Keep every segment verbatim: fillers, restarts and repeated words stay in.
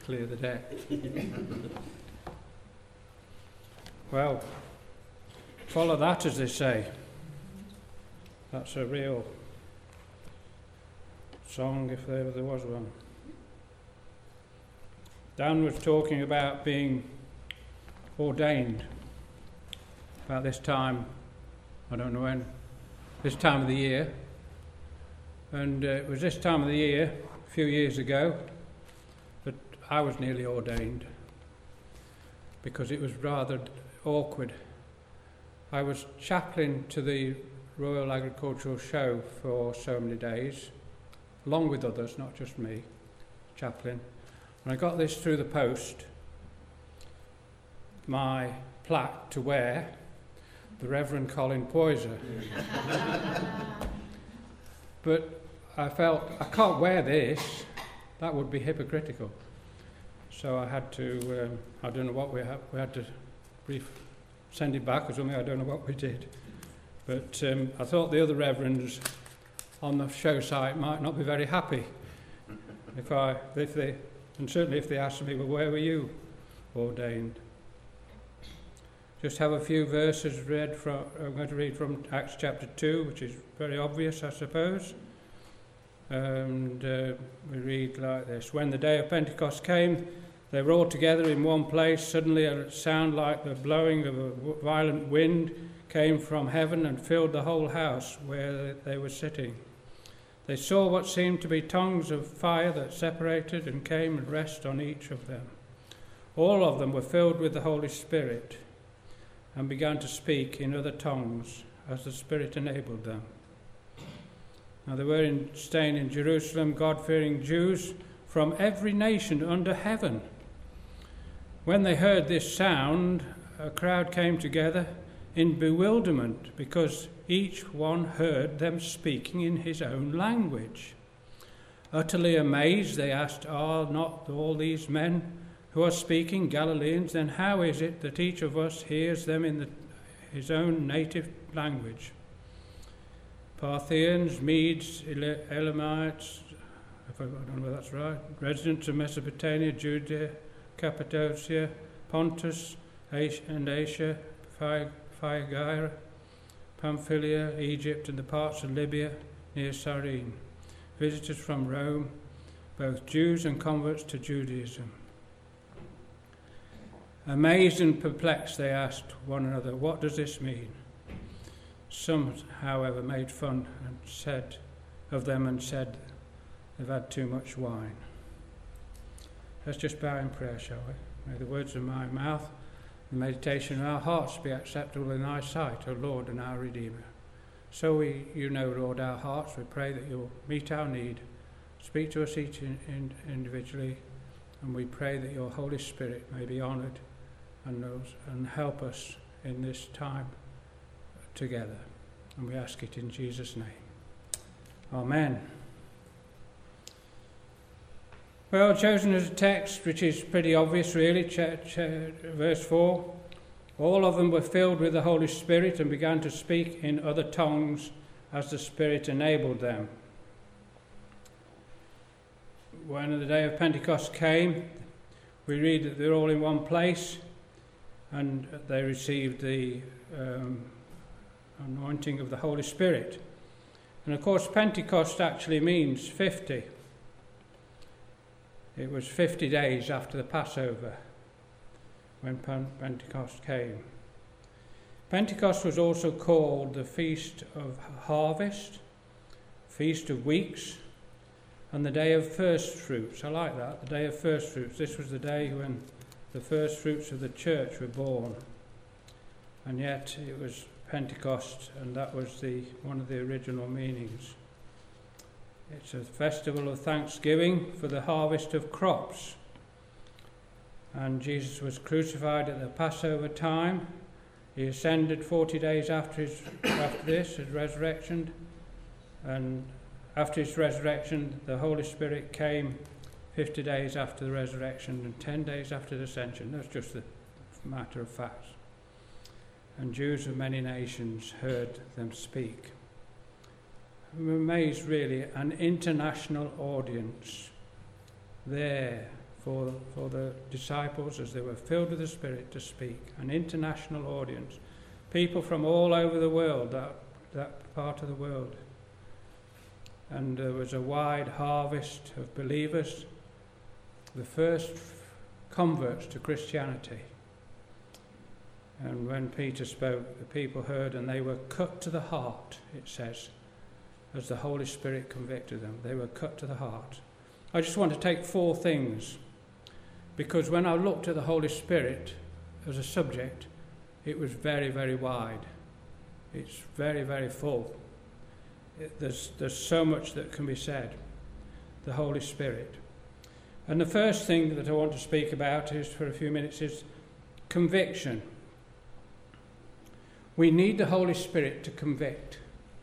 clear the deck. Well, follow that, as they say. That's a real song, if ever there was one. Dan was talking about being ordained about this time, I don't know when, this time of the year. And uh, it was this time of the year, a few years ago, that I was nearly ordained, because it was rather awkward. I was chaplain to the Royal Agricultural Show for so many days, along with others, not just me, chaplain. And I got this through the post, my plaque to wear, the Reverend Colin Poyser. But I felt, I can't wear this, that would be hypocritical. So I had to, um, I don't know what we had, we had to brief, send it back or something, I don't know what we did. But um, I thought the other reverends on the show site might not be very happy if I, if they, and certainly if they asked me, well, where were you ordained? Just have a few verses read from, I'm going to read from Acts chapter two, which is very obvious, I suppose. And uh, we read like this: When the day of Pentecost came, they were all together in one place. Suddenly a sound like the blowing of a violent wind came from heaven and filled the whole house where they were sitting. They saw what seemed to be tongues of fire that separated and came and rested on each of them. All of them were filled with the Holy Spirit and began to speak in other tongues as the Spirit enabled them. Now they were in, staying in Jerusalem, God-fearing Jews from every nation under heaven. When they heard this sound, a crowd came together in bewilderment, because each one heard them speaking in his own language. Utterly amazed, they asked, Are not all these men who are speaking Galileans? Then how is it that each of us hears them in the, his own native language? Parthians, Medes, Elamites, I don't know if that's right, residents of Mesopotamia, Judea, Cappadocia, Pontus, and Asia, Phrygia, Pamphylia, Egypt, and the parts of Libya near Cyrene, visitors from Rome, both Jews and converts to Judaism. Amazed and perplexed, they asked one another, What does this mean? Some, however, made fun and said of them and said they've had too much wine. Let's just bow in prayer, shall we? May the words of my mouth, the meditation of our hearts be acceptable in thy sight, O Lord and our Redeemer. So we, you know, Lord, our hearts, we pray that you'll meet our need, speak to us each in, in, individually, and we pray that your Holy Spirit may be honoured and, knows, and help us in this time together. And we ask it in Jesus' name. Amen. Well, chosen as a text, which is pretty obvious really, ch- ch- verse four. All of them were filled with the Holy Spirit and began to speak in other tongues as the Spirit enabled them. When the day of Pentecost came, we read that they're all in one place and they received the um, anointing of the Holy Spirit. And of course, Pentecost actually means fifty. It was fifty days after the Passover when Pentecost came. Pentecost was also called the Feast of Harvest, Feast of Weeks, and the Day of First Fruits. I like that, the Day of First Fruits. This was the day when the first fruits of the church were born. And yet it was Pentecost, and that was the one of the original meanings. It's a festival of thanksgiving for the harvest of crops. And Jesus was crucified at the Passover time. He ascended forty days after his after this, his resurrection. And after his resurrection, the Holy Spirit came fifty days after the resurrection and ten days after the ascension. That's just the matter of fact. And Jews of many nations heard them speak. I'm amazed, really, an international audience there for, for the disciples as they were filled with the Spirit to speak. An international audience. People from all over the world, that, that part of the world. And there was a wide harvest of believers, the first converts to Christianity. And when Peter spoke, the people heard, and they were cut to the heart, it says, as the Holy Spirit convicted them. They were cut to the heart. I just want to take four things, because when I looked at the Holy Spirit as a subject, it was very, very wide. It's very, very full. It, there's, there's so much that can be said. The Holy Spirit. And the first thing that I want to speak about is, for a few minutes, is conviction. We need the Holy Spirit to convict.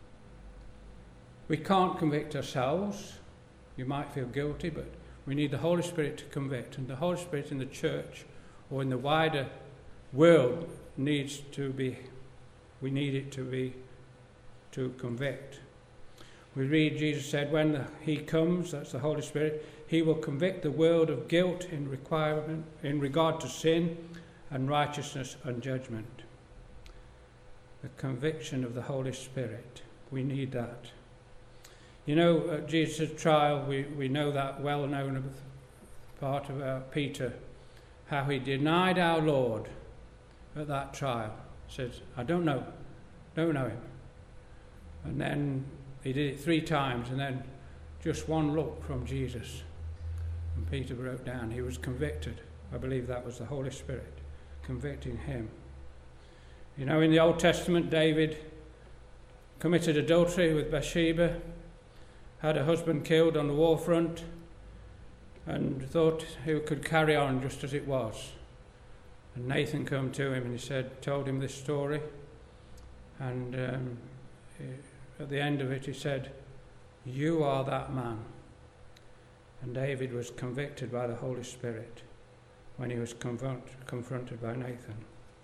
We can't convict ourselves. You might feel guilty, but we need the Holy Spirit to convict. And the Holy Spirit in the church or in the wider world needs to be, we need it to be, to convict. We read, Jesus said, when the, he comes, that's the Holy Spirit, he will convict the world of guilt in requirement, in regard to sin and righteousness and judgment. The conviction of the Holy Spirit. We need that. You know, at Jesus' trial, we, we know that well-known part about Peter, how he denied our Lord at that trial. He says, I don't know, don't know him. And then he did it three times, and then just one look from Jesus. And Peter broke down. He was convicted. I believe that was the Holy Spirit convicting him. You know, in the Old Testament, David committed adultery with Bathsheba, had a husband killed on the war front, and thought he could carry on just as it was. And Nathan came to him and he said, told him this story, and um, he, at the end of it he said, you are that man. And David was convicted by the Holy Spirit when he was confront, confronted by Nathan.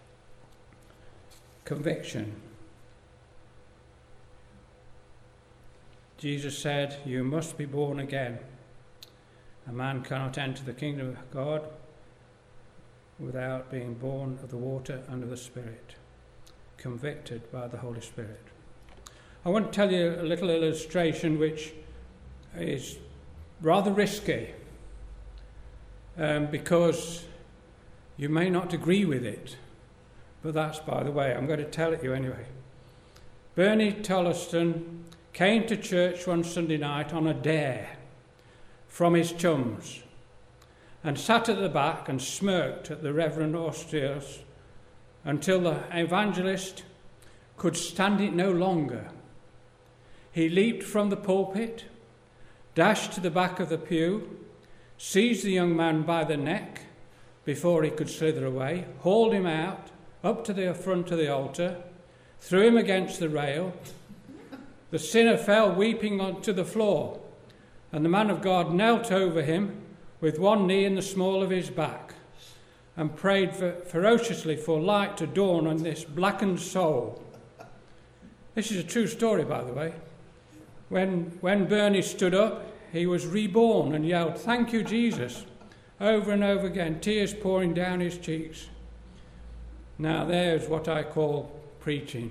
Conviction. Jesus said, you must be born again. A man cannot enter the kingdom of God without being born of the water and of the Spirit. Convicted by the Holy Spirit. I want to tell you a little illustration which is rather risky, um, because you may not agree with it, but that's by the way. I'm going to tell it you anyway. Bernie Tollaston came to church one Sunday night on a dare from his chums and sat at the back and smirked at the Reverend Austrius until the evangelist could stand it no longer. He leaped from the pulpit, dashed to the back of the pew, seized the young man by the neck before he could slither away, hauled him out up to the front of the altar, threw him against the rail. The sinner fell weeping onto the floor, and the man of God knelt over him with one knee in the small of his back and prayed for, ferociously for light to dawn on this blackened soul. This is a true story, by the way. When, when Bernie stood up, he was reborn and yelled, "Thank you, Jesus," over and over again, tears pouring down his cheeks. Now there's what I call preaching.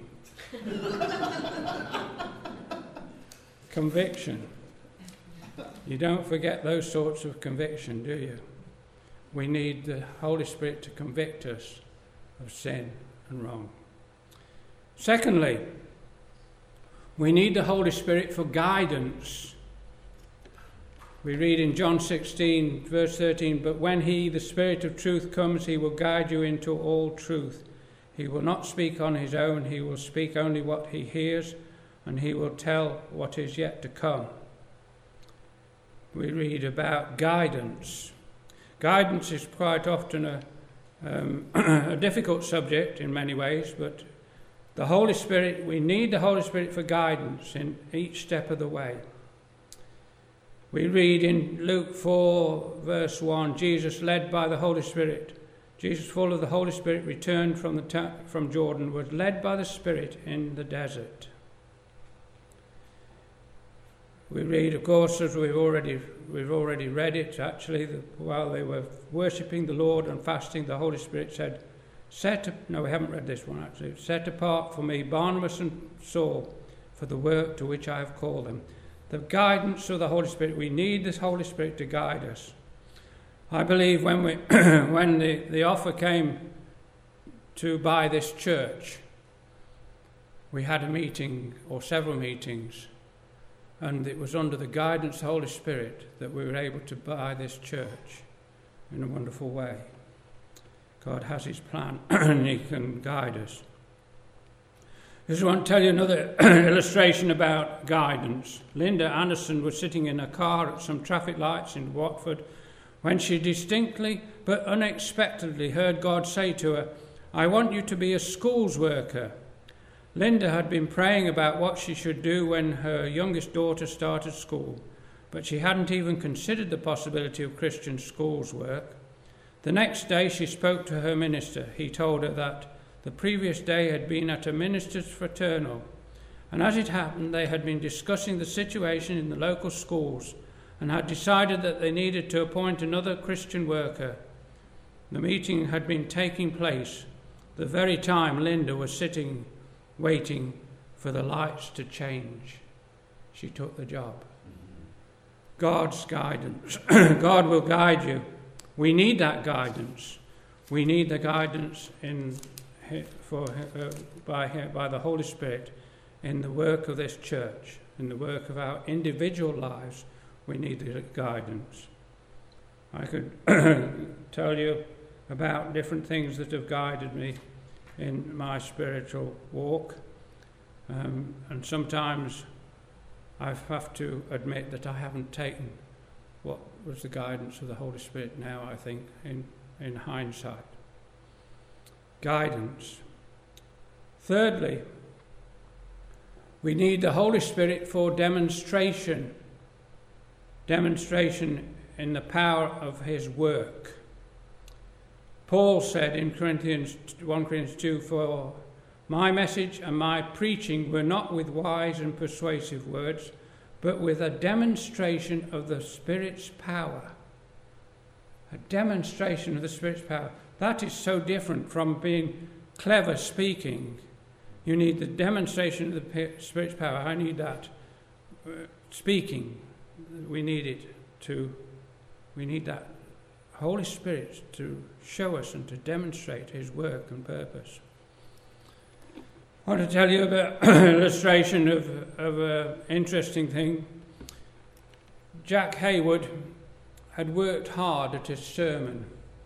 Conviction. You don't forget those sorts of conviction, do you? We need the Holy Spirit to convict us of sin and wrong. Secondly, we need the Holy Spirit for guidance. We read in John sixteen, verse thirteen, "But when he, the Spirit of truth, comes, he will guide you into all truth. He will not speak on his own, he will speak only what he hears, and he will tell what is yet to come." We read about guidance. Guidance is quite often a, um, a difficult subject in many ways, but the Holy Spirit, we need the Holy Spirit for guidance in each step of the way. We read in Luke four, verse one, Jesus, led by the Holy Spirit, Jesus, full of the Holy Spirit, returned from, the ta- from Jordan, was led by the Spirit in the desert. We read, of course, as we've already we've already read it, actually, that while they were worshipping the Lord and fasting, the Holy Spirit said, Set, no, we haven't read this one actually. Set apart for me Barnabas and Saul for the work to which I have called them. The guidance of the Holy Spirit. We need this Holy Spirit to guide us. I believe when we when the, the offer came to buy this church, we had a meeting or several meetings, and it was under the guidance of the Holy Spirit that we were able to buy this church in a wonderful way. God has his plan and he can guide us. I just want to tell you another illustration about guidance. Linda Anderson was sitting in a car at some traffic lights in Watford when she distinctly but unexpectedly heard God say to her, I want you to be a schools worker. Linda had been praying about what she should do when her youngest daughter started school, but she hadn't even considered the possibility of Christian schools work. The next day she spoke to her minister. He told her that the previous day had been at a minister's fraternal, and as it happened, they had been discussing the situation in the local schools and had decided that they needed to appoint another Christian worker. The meeting had been taking place the very time Linda was sitting waiting for the lights to change. She took the job. God's guidance. God will guide you. We need that guidance. We need the guidance in for uh, by by the Holy Spirit in the work of this church, in the work of our individual lives. We need the guidance. I could tell you about different things that have guided me in my spiritual walk, um, and sometimes I have to admit that I haven't taken what was the guidance of the Holy Spirit now, I think, in, in hindsight. Guidance. Thirdly, we need the Holy Spirit for demonstration. Demonstration in the power of his work. Paul said in Corinthians First Corinthians two, for my message and my preaching were not with wise and persuasive words, but with a demonstration of the Spirit's power. A demonstration of the Spirit's power. That is so different from being clever speaking. You need the demonstration of the Spirit's power. I need that. Uh, speaking, we need it to, we need that Holy Spirit to show us and to demonstrate his work and purpose. I want to tell you about an illustration of, of an interesting thing. Jack Hayward had worked hard at his sermon.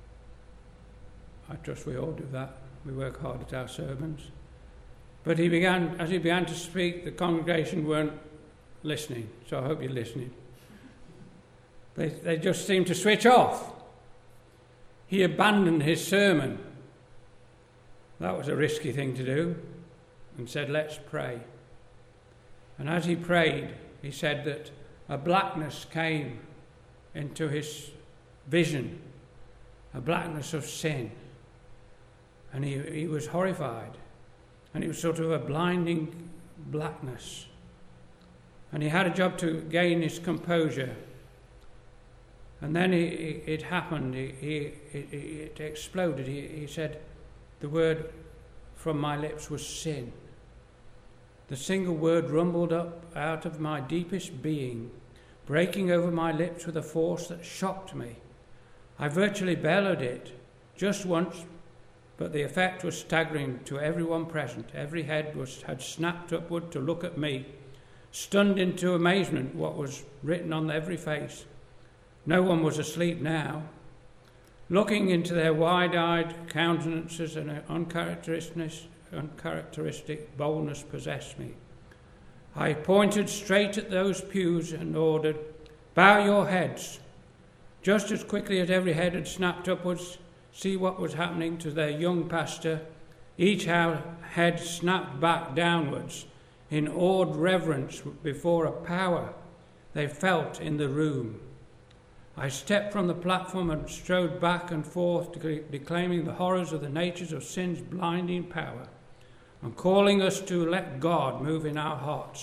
I trust we all do that. We work hard at our sermons. But he began, as he began to speak, the congregation weren't listening. So I hope you're listening. They, they just seemed to switch off. He abandoned his sermon. That was a risky thing to do. And said, let's pray. And as he prayed, he said that a blackness came into his vision, a blackness of sin. And he, he was horrified. And it was sort of a blinding blackness. And he had a job to gain his composure. And then he, it happened. He, he, it, it exploded. He, he said, the word from my lips was sin. The single word rumbled up out of my deepest being, breaking over my lips with a force that shocked me. I virtually bellowed it just once, but the effect was staggering to everyone present. Every head was, had snapped upward to look at me, stunned into amazement what was written on every face. No one was asleep now. Looking into their wide-eyed countenances, and uncharacteristic, uncharacteristic boldness possessed me. I pointed straight at those pews and ordered, bow your heads. Just as quickly as every head had snapped upwards, see what was happening to their young pastor. Each head snapped back downwards in awed reverence before a power they felt in the room. I stepped from the platform and strode back and forth, declaiming the horrors of the natures of sin's blinding power and calling us to let God move in our hearts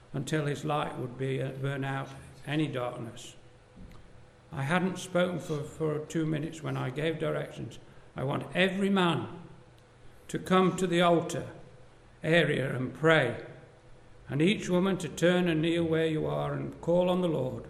until his light would be uh, burn out any darkness. I hadn't spoken for, for two minutes when I gave directions. I want every man to come to the altar area and pray, and each woman to turn and kneel where you are and call on the Lord.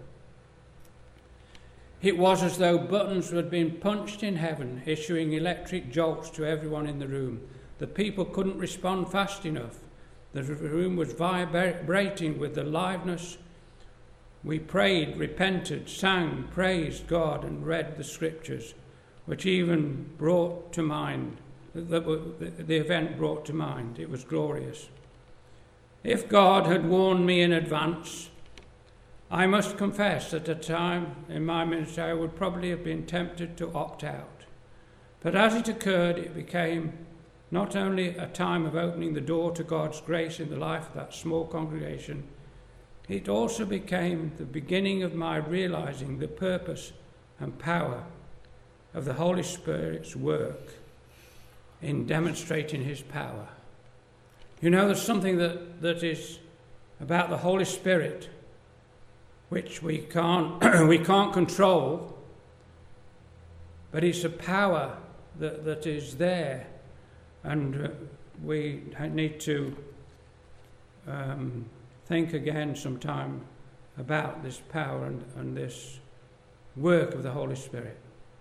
It was as though buttons had been punched in heaven, issuing electric jolts to everyone in the room. The people couldn't respond fast enough. The room was vibrating with the liveness. We prayed, repented, sang, praised God, and read the scriptures, which even brought to mind, the, the event brought to mind. It was glorious. If God had warned me in advance, I must confess that at a time in my ministry I would probably have been tempted to opt out. But as it occurred, it became not only a time of opening the door to God's grace in the life of that small congregation, it also became the beginning of my realizing the purpose and power of the Holy Spirit's work in demonstrating his power. You know, there's something that, that is about the Holy Spirit which we can't we can't control, but it's a power that, that is there, and uh, we need to um, think again sometime about this power and, and this work of the Holy Spirit.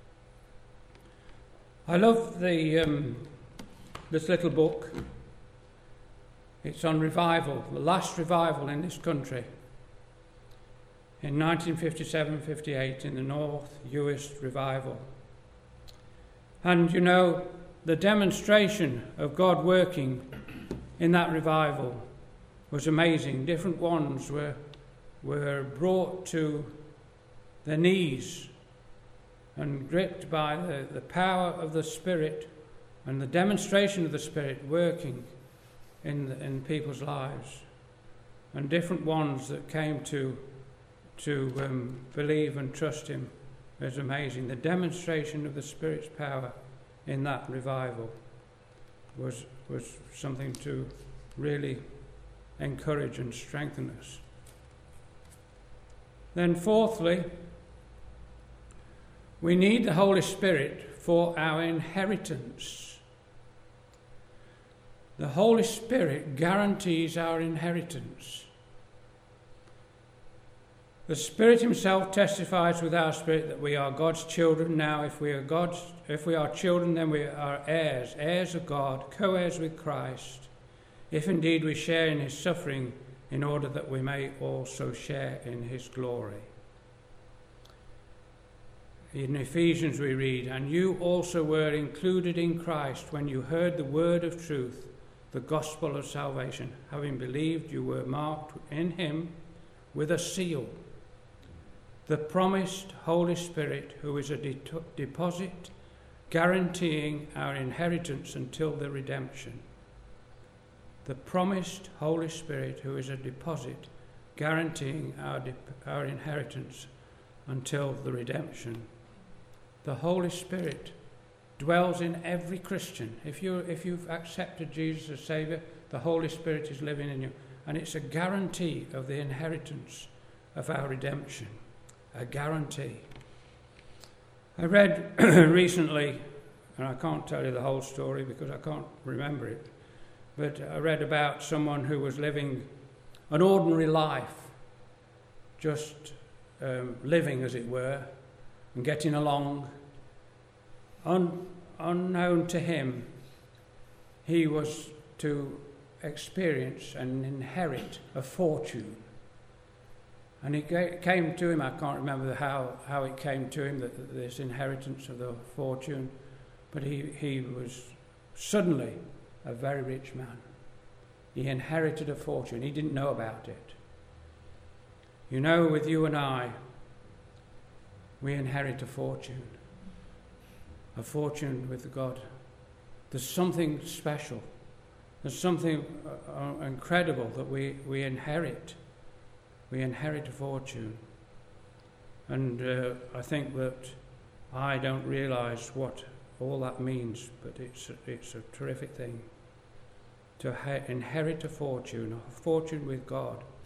I love the um, this little book. It's on revival, the last revival in this country. In nineteen fifty-seven fifty-eight, in the North Uist revival. And you know, the demonstration of God working in that revival was amazing. Different ones were, were brought to their knees and gripped by the, the power of the Spirit and the demonstration of the Spirit working in, in people's lives. And different ones that came to to um, believe and trust him is amazing. The demonstration of the Spirit's power in that revival was was something to really encourage and strengthen us. Then fourthly, we need the Holy Spirit for our inheritance. The Holy Spirit guarantees our inheritance. The Spirit himself testifies with our spirit that we are God's children. Now, if we are God's, if we are children, then we are heirs, heirs of God, co-heirs with Christ, if indeed we share in his suffering, in order that we may also share in his glory. In Ephesians we read, and you also were included in Christ when you heard the word of truth, the gospel of salvation. Having believed, you were marked in him with a seal, the promised Holy Spirit, who is a de- deposit guaranteeing our inheritance until the redemption. The promised Holy Spirit, who is a deposit guaranteeing our, de- our inheritance until the redemption. The Holy Spirit dwells in every Christian. If, you, if you've accepted Jesus as Saviour, the Holy Spirit is living in you. And it's a guarantee of the inheritance of our redemption. A guarantee. I read recently, and I can't tell you the whole story because I can't remember it, but I read about someone who was living an ordinary life, just um, living, as it were, and getting along. Un- unknown to him, he was to experience and inherit a fortune. And it came to him, I can't remember how, how it came to him, that this inheritance of the fortune, but he, he was suddenly a very rich man. He inherited a fortune. He didn't know about it. You know, with you and I, we inherit a fortune. A fortune with God. There's something special. There's something uh, incredible that we, we inherit. We inherit a fortune. And uh, I think that I don't realise what all that means, but it's a, it's a terrific thing. To ha- inherit a fortune, a fortune with God.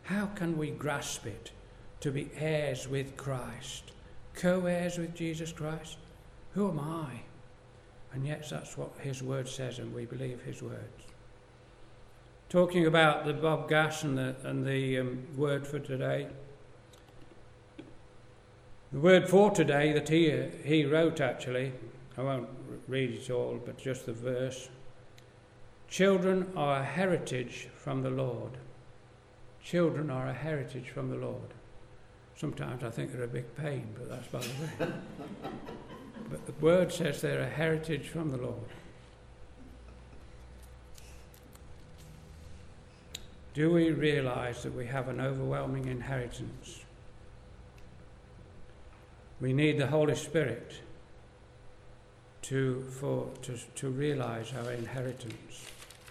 How can we grasp it? To be heirs with Christ, co-heirs with Jesus Christ. Who am I? And yet that's what his word says, and we believe his words. Talking about the Bob Gass and the, and the um, word for today. The word for today that he, he wrote, actually, I won't read it all, but just the verse. Children are a heritage from the Lord. Children are a heritage from the Lord. Sometimes I think they're a big pain, but that's by the way. But the word says they're a heritage from the Lord. Do we realise that we have an overwhelming inheritance? We need the Holy Spirit to, for, to, to realise our inheritance.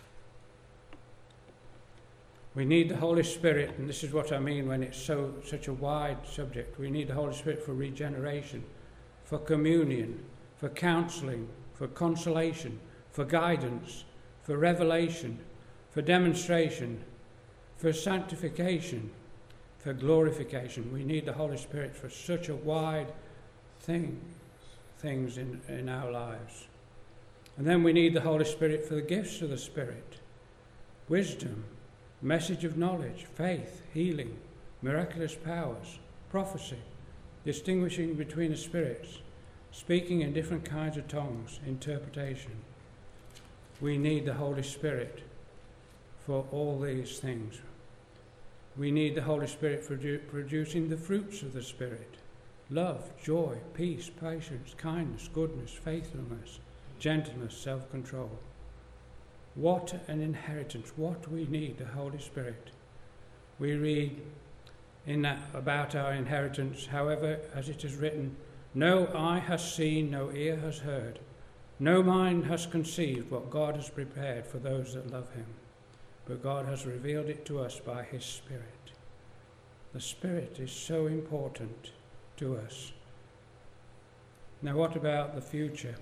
We need the Holy Spirit, and this is what I mean when it's so such a wide subject. We need the Holy Spirit for regeneration, for communion, for counselling, for consolation, for guidance, for revelation, for demonstration, for sanctification, for glorification. We need the Holy Spirit for such a wide thing, things in, in our lives. And then we need the Holy Spirit for the gifts of the Spirit. Wisdom, message of knowledge, faith, healing, miraculous powers, prophecy, distinguishing between the spirits, speaking in different kinds of tongues, interpretation. We need the Holy Spirit for all these things. We need the Holy Spirit for produ- producing the fruits of the Spirit: love, joy, peace, patience, kindness, goodness, faithfulness, gentleness, self-control. What an inheritance. What we need, the Holy Spirit. We read in that about our inheritance, however, as it is written, no eye has seen, no ear has heard, no mind has conceived what God has prepared for those that love him. But God has revealed it to us by his Spirit. The Spirit is so important to us. Now, what about the future?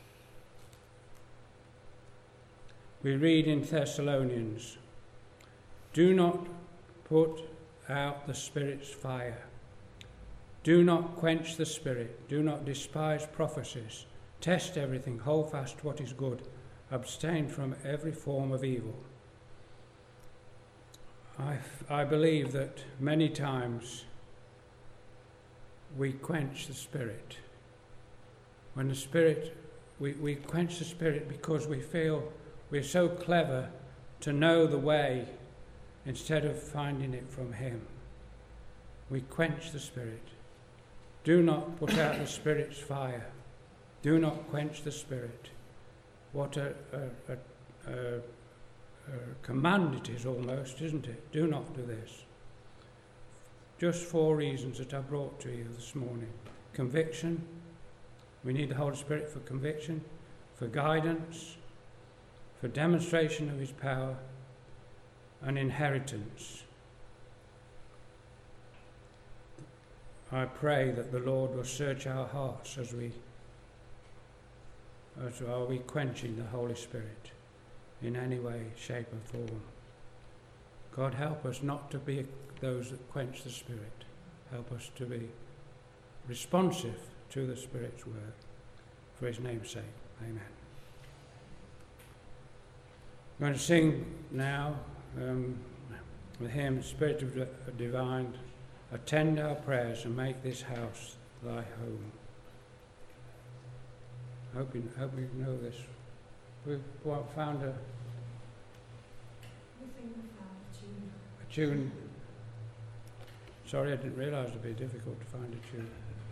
We read in Thessalonians, do not put out the Spirit's fire. Do not quench the Spirit. Do not despise prophecies. Test everything. Hold fast what is good. Abstain from every form of evil. I, I believe that many times we quench the Spirit. When the Spirit, we, we quench the Spirit because we feel we're so clever to know the way instead of finding it from him. We quench the Spirit. Do not put out the Spirit's fire. Do not quench the Spirit. What a, a, a, a, a command it is almost, isn't it? Do not do this. Just four reasons that I brought to you this morning. Conviction. We need the Holy Spirit for conviction, for guidance, for demonstration of his power, and inheritance. I pray that the Lord will search our hearts as we as are we quenching the Holy Spirit in any way, shape or form. God, help us not to be those that quench the Spirit. Help us to be responsive to the Spirit's word. For his name's sake, amen. I'm going to sing now um, the hymn, Spirit of Divine, attend our prayers and make this house thy home. I hope you, hope you know this. We've found a, a tune. Sorry, I didn't realise it'd be difficult to find a tune.